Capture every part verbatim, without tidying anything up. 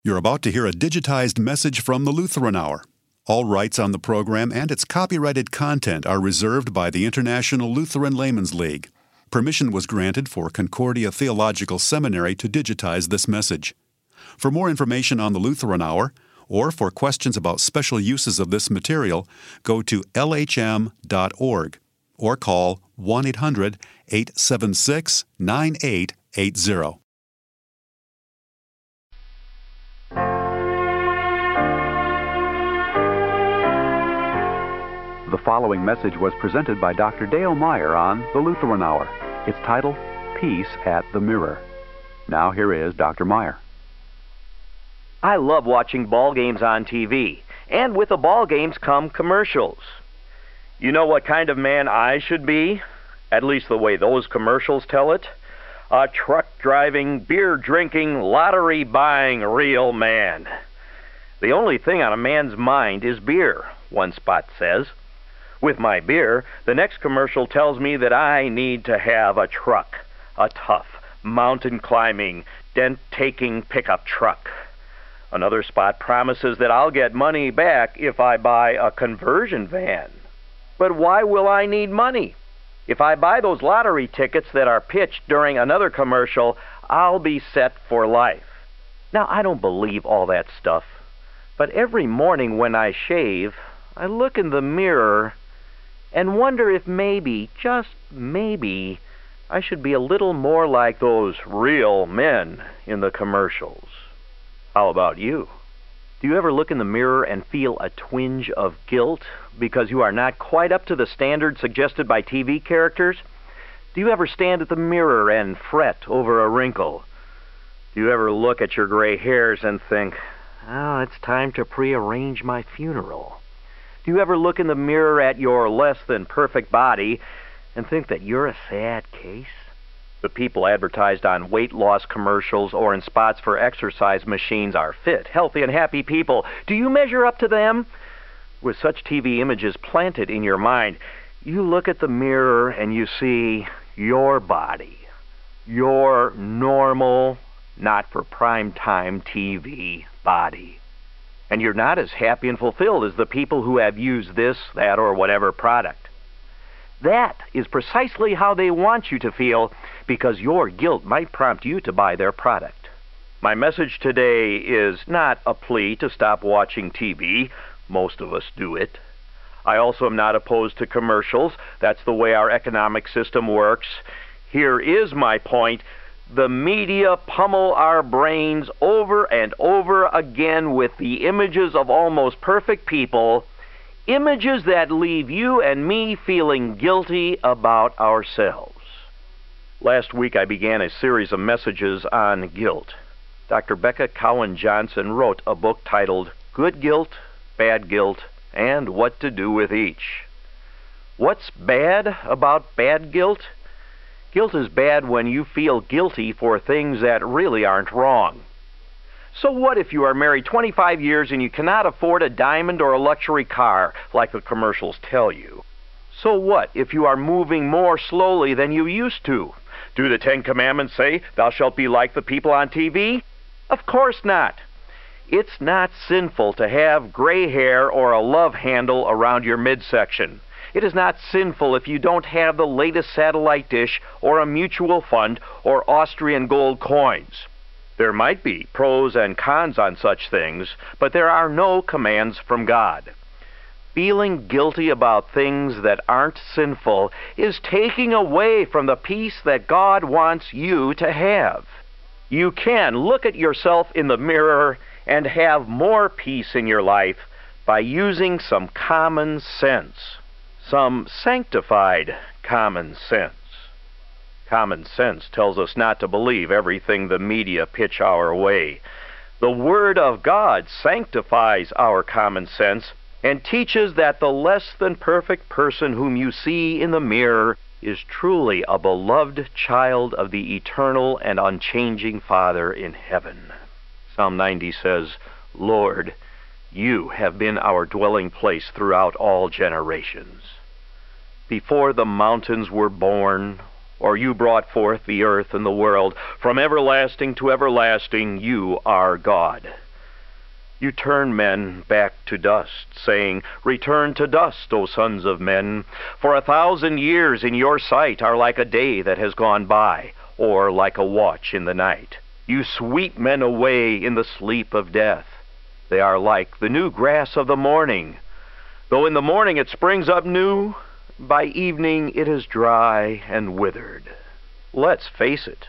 You're about to hear a digitized message from the Lutheran Hour. All rights on the program and its copyrighted content are reserved by the International Lutheran Laymen's League. Permission was granted for Concordia Theological Seminary to digitize this message. For more information on the Lutheran Hour, or for questions about special uses of this material, go to L H M dot org or call one eight hundred, eight seven six, nine eight eight zero. The following message was presented by Doctor Dale Meyer on the Lutheran Hour. It's titled, Peace at the Mirror. Now here is Doctor Meyer. I love watching ball games on T V, and with the ball games come commercials. You know what kind of man I should be? At least the way those commercials tell it. A truck-driving, beer-drinking, lottery-buying real man. The only thing on a man's mind is beer, one spot says. With my beer, the next commercial tells me that I need to have a truck, a tough, mountain-climbing, dent-taking pickup truck. Another spot promises that I'll get money back if I buy a conversion van. But why will I need money? If I buy those lottery tickets that are pitched during another commercial, I'll be set for life. Now, I don't believe all that stuff, but every morning when I shave, I look in the mirror and wonder if maybe, just maybe, I should be a little more like those real men in the commercials. How about you? Do you ever look in the mirror and feel a twinge of guilt because you are not quite up to the standard suggested by T V characters? Do you ever stand at the mirror and fret over a wrinkle? Do you ever look at your gray hairs and think, oh, it's time to prearrange my funeral? Do you ever look in the mirror at your less than perfect body and think that you're a sad case? The people advertised on weight loss commercials or in spots for exercise machines are fit, healthy, and happy people. Do you measure up to them? With such T V images planted in your mind, you look at the mirror and you see your body, your normal, not for prime time T V body. And you're not as happy and fulfilled as the people who have used this, that, or whatever product. That is precisely how they want you to feel, because your guilt might prompt you to buy their product. My message today is not a plea to stop watching T V. Most of us do it. I also am not opposed to commercials. That's the way our economic system works. Here is my point. The media pummel our brains over and over again with the images of almost perfect people, images that leave you and me feeling guilty about ourselves. Last week I began a series of messages on guilt. Doctor Becca Cowan Johnson wrote a book titled Good Guilt, Bad Guilt, and What to Do with Each. What's bad about bad guilt? Guilt is bad when you feel guilty for things that really aren't wrong. So what if you are married twenty-five years and you cannot afford a diamond or a luxury car like the commercials tell you? So what if you are moving more slowly than you used to? Do the Ten Commandments say, thou shalt be like the people on T V? Of course not. It's not sinful to have gray hair or a love handle around your midsection. It is not sinful if you don't have the latest satellite dish or a mutual fund or Austrian gold coins. There might be pros and cons on such things, but there are no commands from God. Feeling guilty about things that aren't sinful is taking away from the peace that God wants you to have. You can look at yourself in the mirror and have more peace in your life by using some common sense. Some sanctified common sense. Common sense tells us not to believe everything the media pitch our way. The Word of God sanctifies our common sense and teaches that the less than perfect person whom you see in the mirror is truly a beloved child of the eternal and unchanging Father in heaven. Psalm ninety says, Lord, you have been our dwelling place throughout all generations. Before the mountains were born, or you brought forth the earth and the world, from everlasting to everlasting you are God. You turn men back to dust, saying, "Return to dust, O sons of men, for a thousand years in your sight are like a day that has gone by, or like a watch in the night." You sweep men away in the sleep of death. They are like the new grass of the morning. Though in the morning it springs up new, by evening it is dry and withered. Let's face it.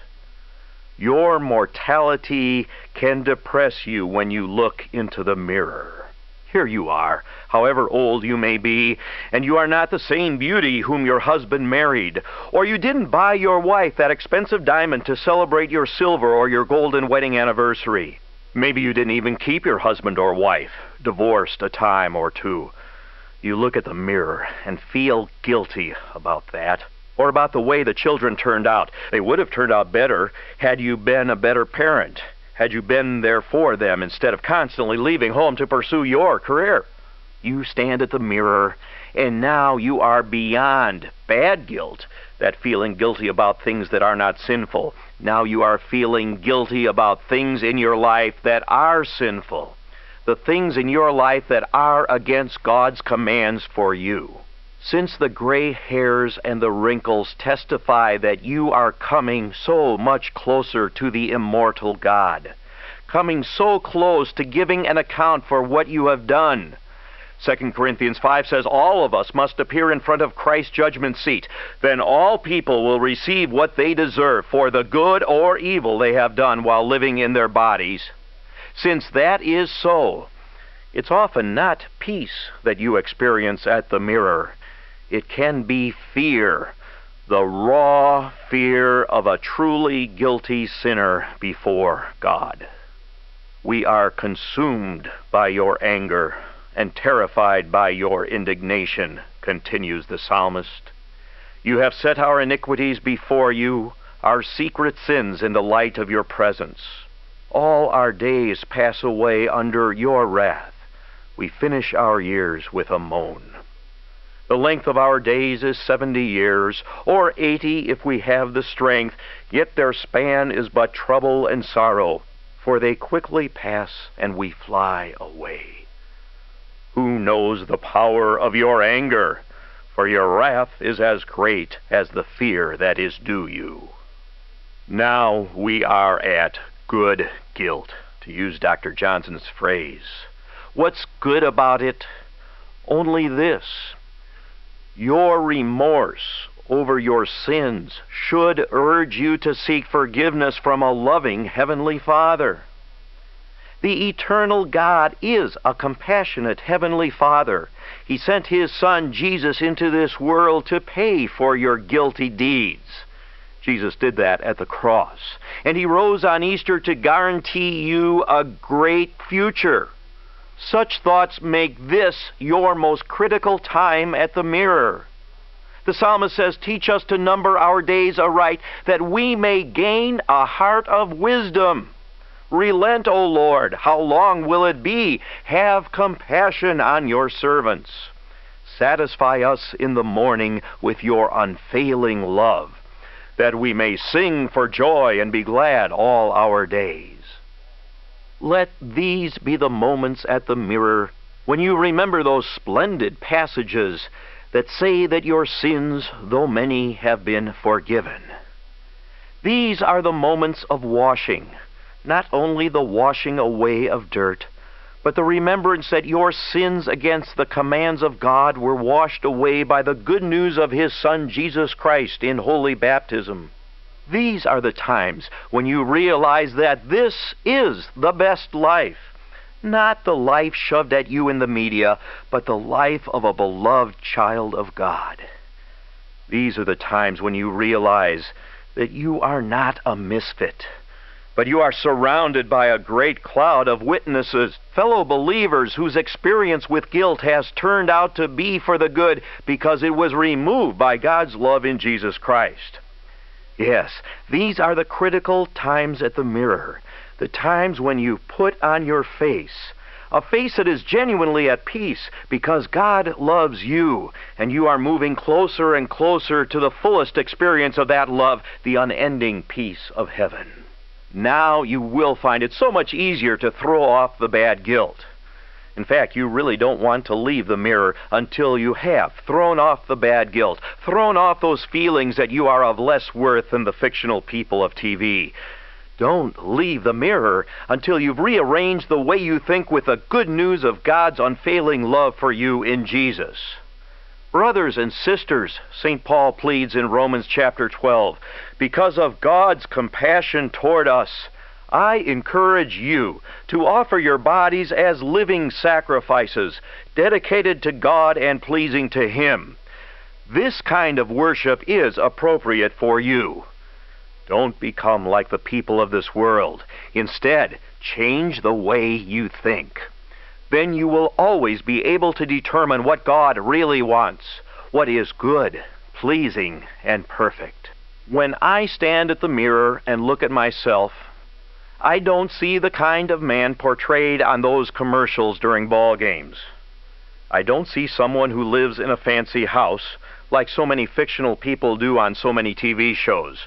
Your mortality can depress you when you look into the mirror. Here you are, however old you may be, and you are not the same beauty whom your husband married, or you didn't buy your wife that expensive diamond to celebrate your silver or your golden wedding anniversary. Maybe you didn't even keep your husband or wife, divorced a time or two. You look at the mirror and feel guilty about that. Or about the way the children turned out. They would have turned out better had you been a better parent, had you been there for them instead of constantly leaving home to pursue your career. You stand at the mirror, and now you are beyond bad guilt, that feeling guilty about things that are not sinful. Now you are feeling guilty about things in your life that are sinful, the things in your life that are against God's commands for you. Since the gray hairs and the wrinkles testify that you are coming so much closer to the immortal God, coming so close to giving an account for what you have done. Second Corinthians five says all of us must appear in front of Christ's judgment seat. Then all people will receive what they deserve for the good or evil they have done while living in their bodies. Since that is so, it's often not peace that you experience at the mirror. It can be fear, the raw fear of a truly guilty sinner before God. We are consumed by your anger and terrified by your indignation, continues the psalmist. You have set our iniquities before you, our secret sins in the light of your presence. All our days pass away under your wrath. We finish our years with a moan. The length of our days is seventy years, or eighty if we have the strength, yet their span is but trouble and sorrow, for they quickly pass and we fly away. Who knows the power of your anger? For your wrath is as great as the fear that is due you. Now we are at good guilt, to use Doctor Johnson's phrase. What's good about it? Only this. Your remorse over your sins should urge you to seek forgiveness from a loving Heavenly Father. The eternal God is a compassionate Heavenly Father. He sent His Son Jesus into this world to pay for your guilty deeds. Jesus did that at the cross. And He rose on Easter to guarantee you a great future. Such thoughts make this your most critical time at the mirror. The psalmist says, "Teach us to number our days aright, that we may gain a heart of wisdom. Relent, O Lord, how long will it be? Have compassion on your servants. Satisfy us in the morning with your unfailing love, that we may sing for joy and be glad all our days." Let these be the moments at the mirror when you remember those splendid passages that say that your sins, though many, have been forgiven. These are the moments of washing, not only the washing away of dirt, but the remembrance that your sins against the commands of God were washed away by the good news of His Son Jesus Christ in holy baptism. These are the times when you realize that this is the best life. Not the life shoved at you in the media, but the life of a beloved child of God. These are the times when you realize that you are not a misfit, but you are surrounded by a great cloud of witnesses, fellow believers whose experience with guilt has turned out to be for the good because it was removed by God's love in Jesus Christ. Yes, these are the critical times at the mirror, the times when you put on your face, a face that is genuinely at peace because God loves you, and you are moving closer and closer to the fullest experience of that love, the unending peace of heaven. now you will find it so much easier to throw off the bad guilt. In fact, you really don't want to leave the mirror until you have thrown off the bad guilt, thrown off those feelings that you are of less worth than the fictional people of T V. Don't leave the mirror until you've rearranged the way you think with the good news of God's unfailing love for you in Jesus. Brothers and sisters, Saint Paul pleads in Romans chapter twelve, because of God's compassion toward us, I encourage you to offer your bodies as living sacrifices, dedicated to God and pleasing to Him. This kind of worship is appropriate for you. Don't become like the people of this world. Instead, change the way you think. Then you will always be able to determine what God really wants, what is good, pleasing, and perfect. When I stand at the mirror and look at myself, I don't see the kind of man portrayed on those commercials during ball games. I don't see someone who lives in a fancy house like so many fictional people do on so many T V shows.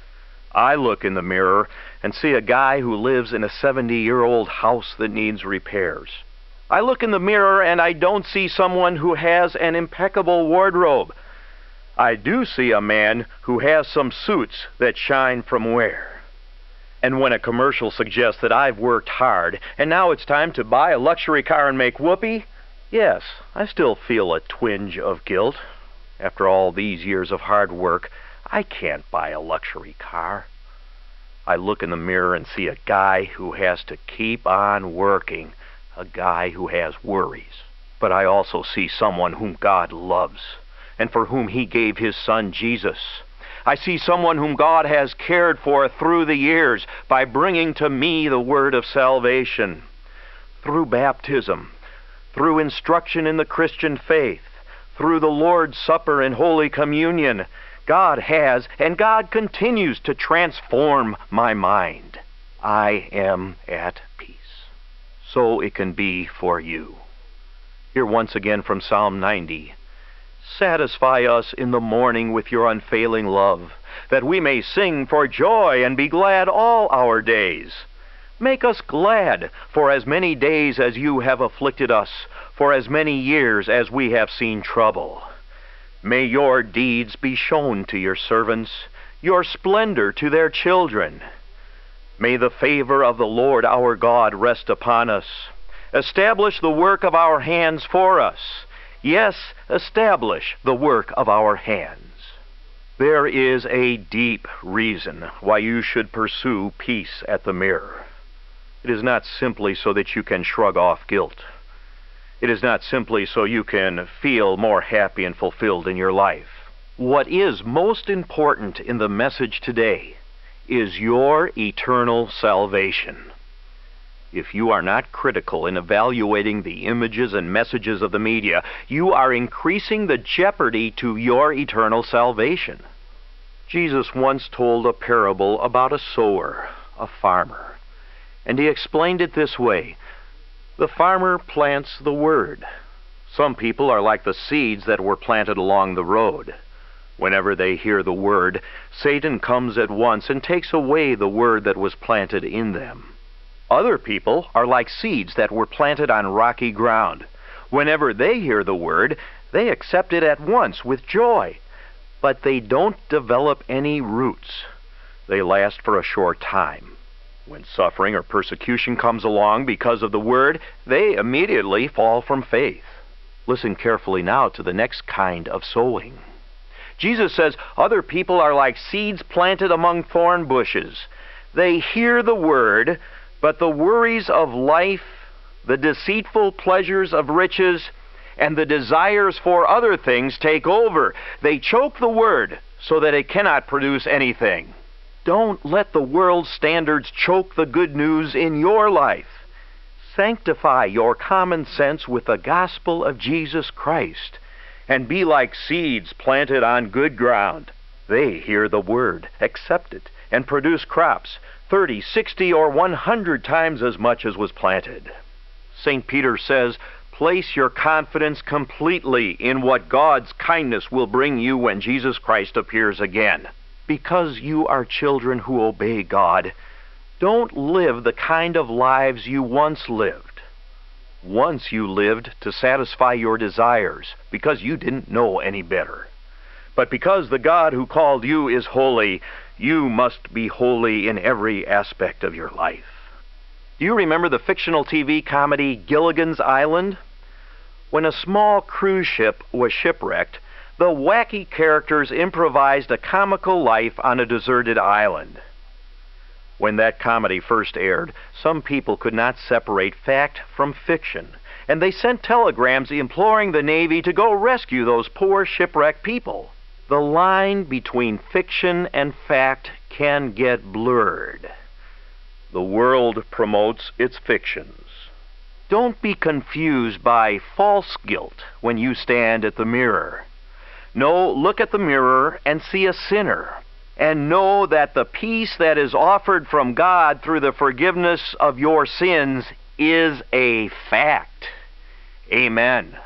I look in the mirror and see a guy who lives in a seventy-year-old house that needs repairs. I look in the mirror and I don't see someone who has an impeccable wardrobe. I do see a man who has some suits that shine from wear. And when a commercial suggests that I've worked hard and now it's time to buy a luxury car and make whoopee, yes, I still feel a twinge of guilt. After all these years of hard work, I can't buy a luxury car. I look in the mirror and see a guy who has to keep on working, a guy who has worries. But I also see someone whom God loves and for whom He gave His Son Jesus. I see someone whom God has cared for through the years by bringing to me the word of salvation. Through baptism, through instruction in the Christian faith, through the Lord's Supper and Holy Communion, God has and God continues to transform my mind. I am at peace. So it can be for you. Here once again from Psalm ninety. Satisfy us in the morning with your unfailing love, that we may sing for joy and be glad all our days. Make us glad for as many days as you have afflicted us, for as many years as we have seen trouble. May your deeds be shown to your servants, your splendor to their children. May the favor of the Lord our God rest upon us. Establish the work of our hands for us. Yes, establish the work of our hands. There is a deep reason why you should pursue peace at the mirror. It is not simply so that you can shrug off guilt. It is not simply so you can feel more happy and fulfilled in your life. What is most important in the message today is your eternal salvation. If you are not critical in evaluating the images and messages of the media, you are increasing the jeopardy to your eternal salvation. Jesus once told a parable about a sower, a farmer, and He explained it this way. The farmer plants the word. Some people are like the seeds that were planted along the road. Whenever they hear the word, Satan comes at once and takes away the word that was planted in them. Other people are like seeds that were planted on rocky ground. Whenever they hear the word, they accept it at once with joy. But they don't develop any roots. They last for a short time. When suffering or persecution comes along because of the word, they immediately fall from faith. Listen carefully now to the next kind of sowing. Jesus says other people are like seeds planted among thorn bushes. They hear the word, but the worries of life, the deceitful pleasures of riches, and the desires for other things take over. They choke the word so that it cannot produce anything. Don't let the world's standards choke the good news in your life. Sanctify your common sense with the gospel of Jesus Christ, and be like seeds planted on good ground. They hear the word, accept it, and produce crops thirty, sixty, or one hundred times as much as was planted. Saint Peter says, place your confidence completely in what God's kindness will bring you when Jesus Christ appears again. Because you are children who obey God, Don't live the kind of lives you once lived. Once you lived to satisfy your desires because you didn't know any better. But because the God who called you is holy, you must be holy in every aspect of your life. Do you remember the fictional T V comedy Gilligan's Island? When a small cruise ship was shipwrecked, the wacky characters improvised a comical life on a deserted island. When that comedy first aired, some people could not separate fact from fiction, and they sent telegrams imploring the Navy to go rescue those poor shipwrecked people. The line between fiction and fact can get blurred. The world promotes its fictions. Don't be confused by false guilt when you stand at the mirror. No, look at the mirror and see a sinner, and know that the peace that is offered from God through the forgiveness of your sins is a fact. Amen.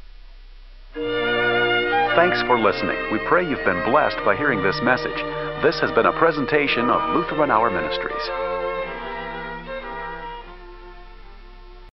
Thanks for listening. We pray you've been blessed by hearing this message. This has been a presentation of Lutheran Hour Ministries.